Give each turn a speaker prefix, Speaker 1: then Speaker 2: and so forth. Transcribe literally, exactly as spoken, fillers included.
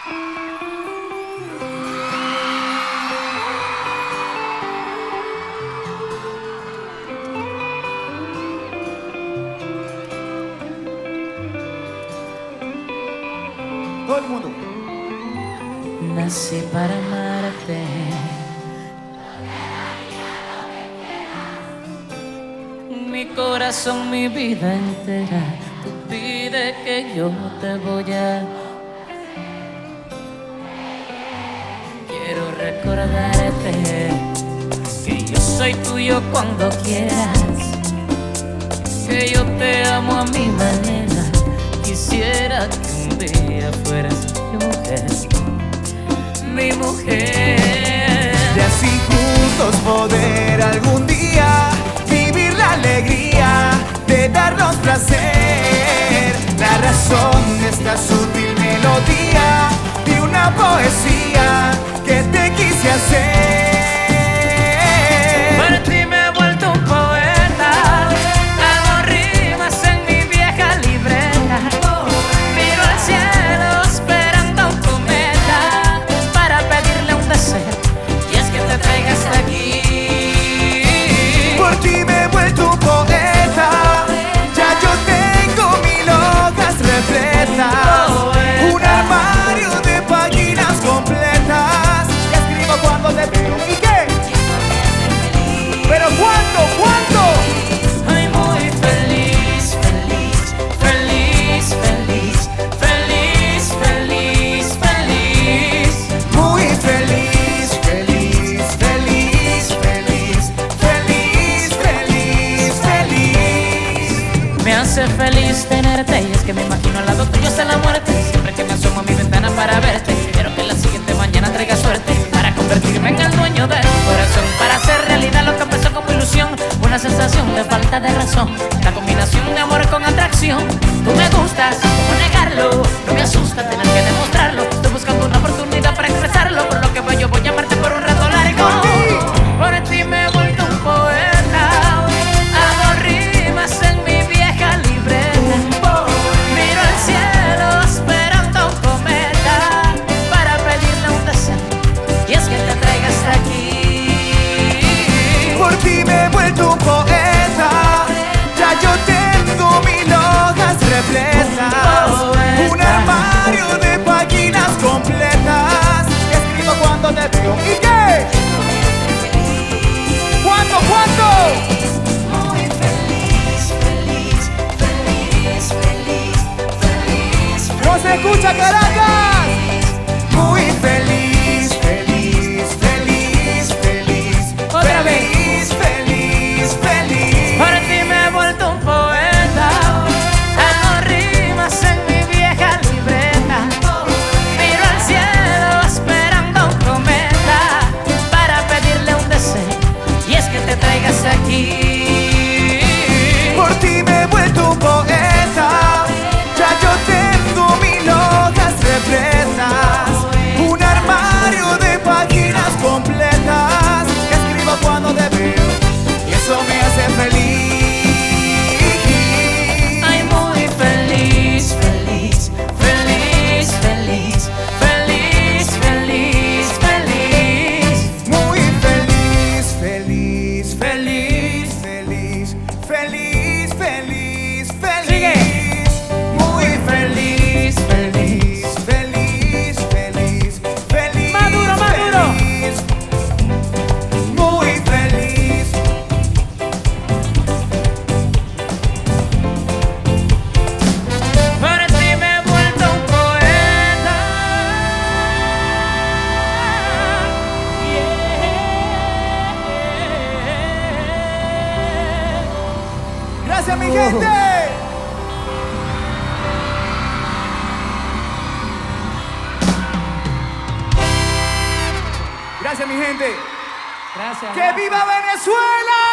Speaker 1: Todo el mundo.
Speaker 2: Nací para amarte. Mi corazón, mi vida entera, tú pides que yo te voy a. Quiero recordarte que yo soy tuyo cuando quieras, que yo te amo a mi manera. Quisiera que un día fueras mi mujer, mi mujer.
Speaker 1: Y así juntos poder algún día vivir la alegría de darnos placer. La razón de esta sutil melodía de una poesía que te quise hacer.
Speaker 2: Por ti me he vuelto un poeta, hago rimas en mi vieja libreta. Miro al cielo esperando un cometa para pedirle un deseo, y es que te traiga hasta aquí.
Speaker 1: Por ti me he vuelto un poeta, ya yo tengo mil hojas repletas, un armario de páginas completas que escribo cuando te veo. ¿Y qué? ¿Pero cuánto? ¿Cuánto?
Speaker 2: Ay, muy feliz, feliz, feliz, feliz, feliz, feliz, feliz.
Speaker 1: Muy feliz, feliz, feliz, feliz, feliz, feliz, feliz.
Speaker 2: Me hace feliz tenerte, y es que me imagino al lado tuyo hasta la muerte. Siempre que me asomo a mi ventana para verte, quiero que la siguiente mañana traiga suerte para convertirme en el dueño del corazón, para hacer realidad lo que empezó como ilusión, una sensación de falta de razón, la combinación de amor con atracción. Tú me gustas, ¿cómo negarlo? No me asusta tener que demostrarlo. Estoy buscando una oportunidad para expresarlo, por lo que voy, yo voy a amarte por un rato largo. Por ti me he vuelto un poeta, hago rimas en mi vieja libreta. Miro al cielo esperando un cometa para pedirle un deseo, y es que te traiga hasta aquí.
Speaker 1: Por ti me he vuelto un poeta, ya yo tengo mil hojas repletas, un armario de páginas completas que escribo cuando te veo. ¿Y qué? ¿Cuánto? ¿Cuánto?
Speaker 2: Muy feliz, feliz, feliz, feliz, feliz, feliz.
Speaker 1: ¡No se escucha, Caracas! Muy feliz, feliz, feliz, feliz,
Speaker 2: Otra vez.
Speaker 1: feliz, feliz, feliz.
Speaker 2: Por ti me he vuelto un poeta, hago rimas en mi vieja libreta. Miro al cielo esperando un cometa para pedirle un deseo, y es que te traigas aquí.
Speaker 1: Por ti me he vuelto un poeta, ya yo tengo mil hojas repletas, un armario de páginas completas que escribo cuando te veo, y eso me hace feliz.
Speaker 2: Ay, muy feliz, feliz, feliz, feliz, feliz, feliz, feliz.
Speaker 1: Muy feliz, feliz, feliz, feliz, feliz, feliz, feliz.
Speaker 2: Sigue.
Speaker 1: Muy feliz, feliz, feliz, feliz, feliz.
Speaker 2: Más duro, más duro.
Speaker 1: feliz. Muy feliz.
Speaker 2: Por ti me he vuelto un poeta. Yeah.
Speaker 1: Gracias, mi gente. Gracias, mi gente.
Speaker 2: Gracias.
Speaker 1: ¡Que viva Venezuela!